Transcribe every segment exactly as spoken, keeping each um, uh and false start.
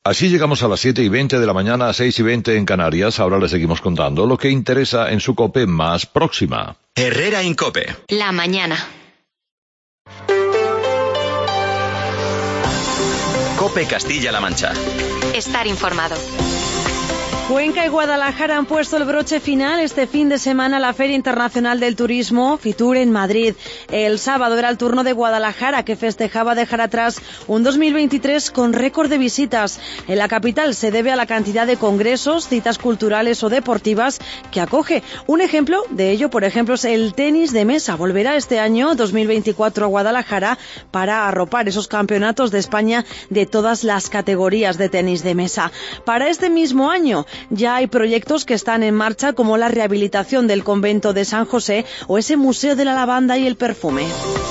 Así llegamos a las siete y veinte de la mañana, a seis y veinte en Canarias. Ahora les seguimos contando lo que interesa en su COPE más próxima. Herrera en COPE. La mañana. COPE Castilla-La Mancha. Estar informado. Cuenca y Guadalajara han puesto el broche final este fin de semana a la Feria Internacional del Turismo, Fitur, en Madrid. El sábado era el turno de Guadalajara, que festejaba dejar atrás un dos mil veintitrés con récord de visitas. En la capital se debe a la cantidad de congresos, citas culturales o deportivas que acoge. Un ejemplo de ello, por ejemplo, es el tenis de mesa. Volverá este año dos mil veinticuatro a Guadalajara para arropar esos campeonatos de España de todas las categorías de tenis de mesa. Para este mismo año ya hay proyectos que están en marcha, como la rehabilitación del convento de San José o ese museo de la lavanda y el perfume.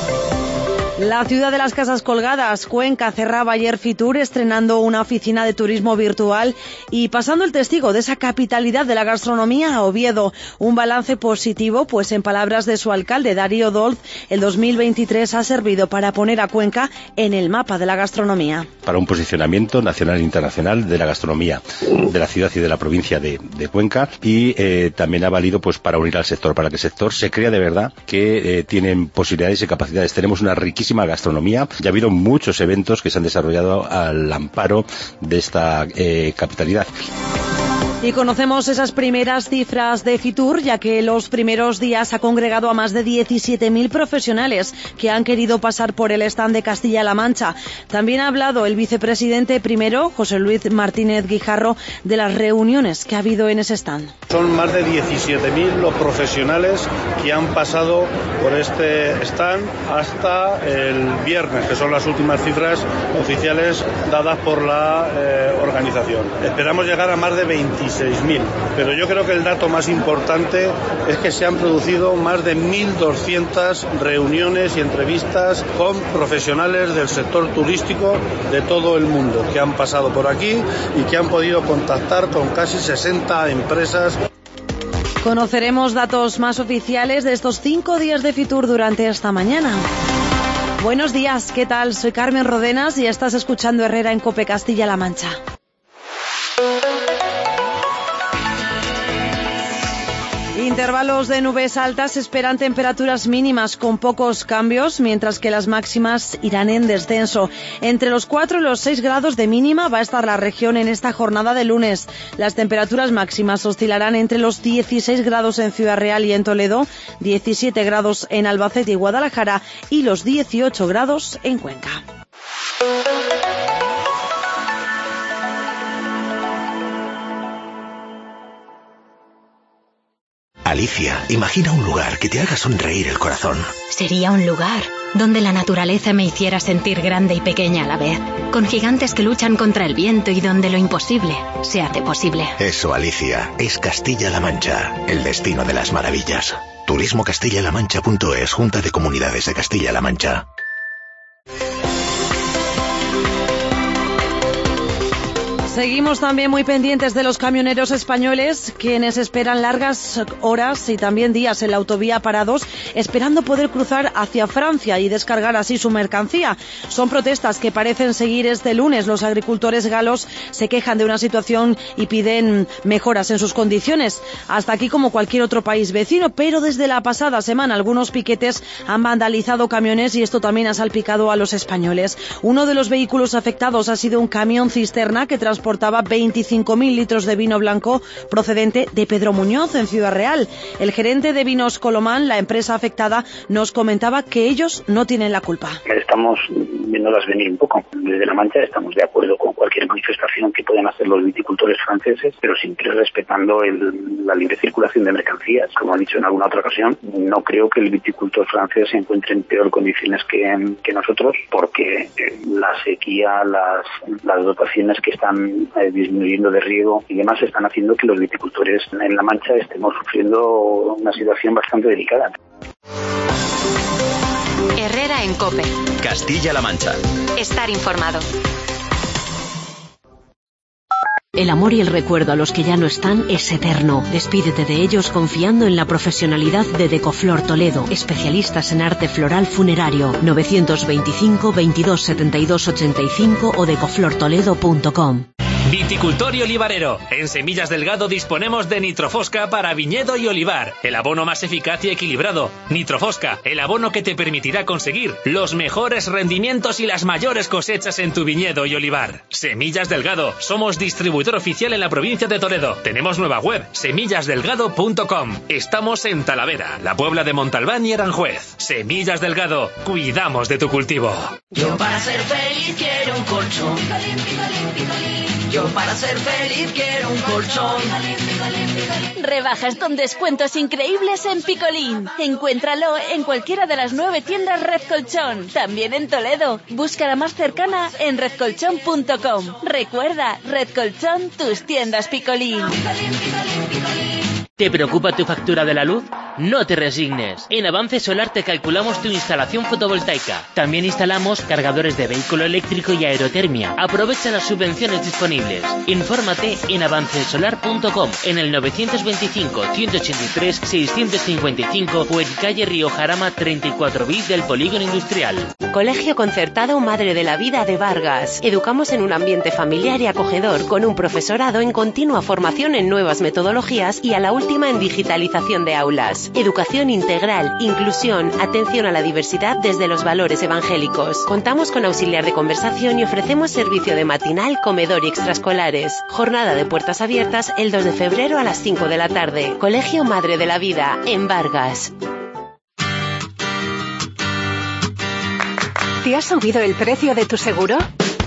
La ciudad de las casas colgadas, Cuenca, cerraba ayer Fitur, estrenando una oficina de turismo virtual y pasando el testigo de esa capitalidad de la gastronomía a Oviedo. Un balance positivo, pues en palabras de su alcalde, Darío Dolz, el dos mil veintitrés ha servido para poner a Cuenca en el mapa de la gastronomía. Para un posicionamiento nacional e internacional de la gastronomía de la ciudad y de la provincia de, de Cuenca, y eh, también ha valido pues para unir al sector, para que el sector se crea de verdad que eh, tienen posibilidades y capacidades. Tenemos una riquísima gastronomía. Ya ha habido muchos eventos que se han desarrollado al amparo de esta eh, capitalidad. Y conocemos esas primeras cifras de Fitur, ya que los primeros días ha congregado a más de diecisiete mil profesionales que han querido pasar por el stand de Castilla-La Mancha. También ha hablado el vicepresidente primero, José Luis Martínez Guijarro, de las reuniones que ha habido en ese stand. Son más de diecisiete mil los profesionales que han pasado por este stand hasta el viernes, que son las últimas cifras oficiales dadas por la eh, organización. Esperamos llegar a más de veintiséis mil, pero yo creo que el dato más importante es que se han producido más de mil doscientas reuniones y entrevistas con profesionales del sector turístico de todo el mundo que han pasado por aquí y que han podido contactar con casi sesenta empresas. Conoceremos datos más oficiales de estos cinco días de Fitur durante esta mañana. Buenos días, ¿qué tal? Soy Carmen Rodenas y estás escuchando Herrera en COPE Castilla-La Mancha. Intervalos de nubes altas, esperan temperaturas mínimas con pocos cambios, mientras que las máximas irán en descenso. Entre los cuatro y los seis grados de mínima va a estar la región en esta jornada de lunes. Las temperaturas máximas oscilarán entre los dieciséis grados en Ciudad Real y en Toledo, diecisiete grados en Albacete y Guadalajara y los dieciocho grados en Cuenca. Alicia, imagina un lugar que te haga sonreír el corazón. Sería un lugar donde la naturaleza me hiciera sentir grande y pequeña a la vez, con gigantes que luchan contra el viento y donde lo imposible se hace posible. Eso, Alicia, es Castilla-La Mancha, el destino de las maravillas. turismo castilla la mancha punto es, Junta de Comunidades de Castilla-La Mancha. Seguimos también muy pendientes de los camioneros españoles, quienes esperan largas horas y también días en la autovía parados, esperando poder cruzar hacia Francia y descargar así su mercancía. Son protestas que parecen seguir este lunes. Los agricultores galos se quejan de una situación y piden mejoras en sus condiciones. Hasta aquí como cualquier otro país vecino, pero desde la pasada semana algunos piquetes han vandalizado camiones y esto también ha salpicado a los españoles. Uno de los vehículos afectados ha sido un camión cisterna que transportaba transportaba veinticinco mil litros de vino blanco procedente de Pedro Muñoz, en Ciudad Real. El gerente de Vinos Colomán, la empresa afectada, nos comentaba que ellos no tienen la culpa. Estamos viéndolas venir un poco. Desde La Mancha estamos de acuerdo con cualquier manifestación que puedan hacer los viticultores franceses, pero siempre respetando el, la libre circulación de mercancías. Como he dicho en alguna otra ocasión, no creo que el viticultor francés se encuentre en peor condiciones que, que nosotros, porque la sequía, las, las dotaciones que están eh, disminuyendo de riego y demás están haciendo que los viticultores en La Mancha estemos sufriendo una situación bastante delicada. Herrera en COPE. Castilla-La Mancha. Estar informado. El amor y el recuerdo a los que ya no están es eterno. Despídete de ellos confiando en la profesionalidad de Decoflor Toledo, especialistas en arte floral funerario. novecientos veinticinco, veintidós, setenta y dos, ochenta y cinco o decoflor toledo punto com. Viticultor y olivarero. En Semillas Delgado disponemos de Nitrofosca para viñedo y olivar, el abono más eficaz y equilibrado. Nitrofosca, el abono que te permitirá conseguir los mejores rendimientos y las mayores cosechas en tu viñedo y olivar. Semillas Delgado, somos distribuidor oficial en la provincia de Toledo. Tenemos nueva web, semillas delgado punto com. Estamos en Talavera, La Puebla de Montalbán y Aranjuez. Semillas Delgado, cuidamos de tu cultivo. Yo para ser feliz quiero un colchón. Yo para ser feliz quiero un colchón. Rebajas con descuentos increíbles en Picolín. Encuéntralo en cualquiera de las nueve tiendas Red Colchón. También en Toledo. Busca la más cercana en red colchón punto com. Recuerda, Red Colchón, tus tiendas Picolín. ¿Te preocupa tu factura de la luz? No te resignes. En Avance Solar te calculamos tu instalación fotovoltaica. También instalamos cargadores de vehículo eléctrico y aerotermia. Aprovecha las subvenciones disponibles. Infórmate en avance solar punto com, en el novecientos veinticinco, ciento ochenta y tres, seiscientos cincuenta y cinco o en calle Río Jarama treinta y cuatro bis del Polígono Industrial. Colegio Concertado Madre de la Vida de Vargas. Educamos en un ambiente familiar y acogedor con un profesorado en continua formación en nuevas metodologías y a la última en digitalización de aulas. Educación integral, inclusión, atención a la diversidad desde los valores evangélicos. Contamos con auxiliar de conversación y ofrecemos servicio de matinal, comedor y extraescolares. Jornada de puertas abiertas el dos de febrero a las cinco de la tarde. Colegio Madre de la Vida, en Vargas. ¿Te ha subido el precio de tu seguro?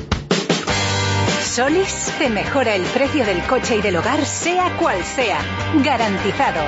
Solis te mejora el precio del coche y del hogar, sea cual sea. Garantizado.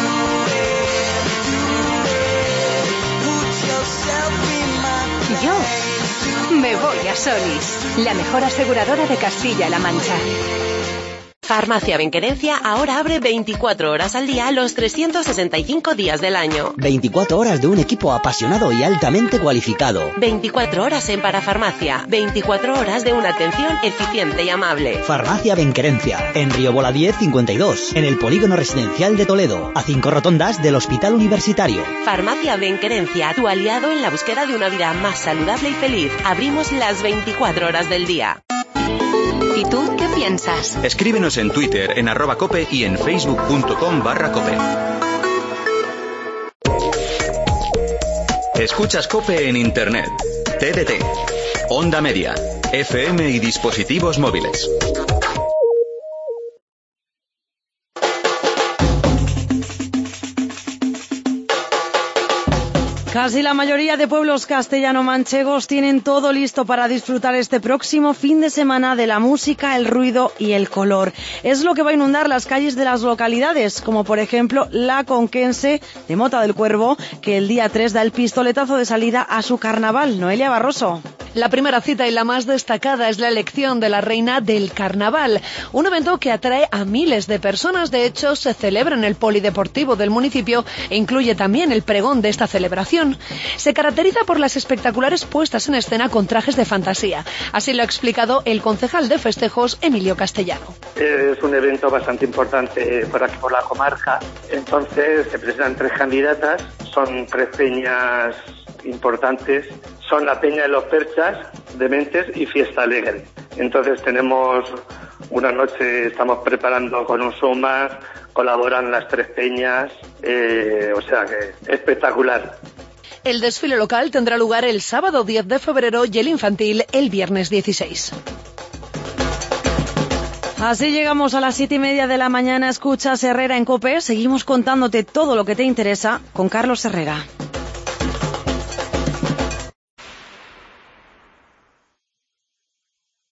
Yo me voy a Solis, la mejor aseguradora de Castilla-La Mancha. Farmacia Benquerencia ahora abre veinticuatro horas al día los trescientos sesenta y cinco días del año. veinticuatro horas de un equipo apasionado y altamente cualificado. veinticuatro horas en parafarmacia. veinticuatro horas de una atención eficiente y amable. Farmacia Benquerencia, en Río Bola diez cincuenta y dos, en el Polígono Residencial de Toledo, a cinco rotondas del Hospital Universitario. Farmacia Benquerencia, tu aliado en la búsqueda de una vida más saludable y feliz. Abrimos las veinticuatro horas del día. ¿Y tú qué piensas? Escríbenos en Twitter, en arroba cope y en facebook punto com barra cope. Escuchas Cope en Internet, T D T, Onda Media, F M y dispositivos móviles. Casi la mayoría de pueblos castellano-manchegos tienen todo listo para disfrutar este próximo fin de semana de la música, el ruido y el color. Es lo que va a inundar las calles de las localidades, como por ejemplo la conquense de Mota del Cuervo, que el día tres da el pistoletazo de salida a su carnaval. Noelia Barroso. La primera cita y la más destacada es la elección de la reina del carnaval, un evento que atrae a miles de personas. De hecho, se celebra en el polideportivo del municipio e incluye también el pregón de esta celebración. Se caracteriza por las espectaculares puestas en escena con trajes de fantasía. Así lo ha explicado el concejal de festejos, Emilio Castellano. Es un evento bastante importante por aquí, por la comarca. Entonces se presentan tres candidatas, son tres peñas importantes. Son la Peña de los Perchas, Dementes y Fiesta Alegre. Entonces tenemos una noche, estamos preparando con un show más, colaboran las tres peñas, eh, o sea que espectacular. El desfile local tendrá lugar el sábado diez de febrero y el infantil el viernes dieciséis. Así llegamos a las siete y media de la mañana. Escuchas Herrera en COPE. Seguimos contándote todo lo que te interesa con Carlos Herrera.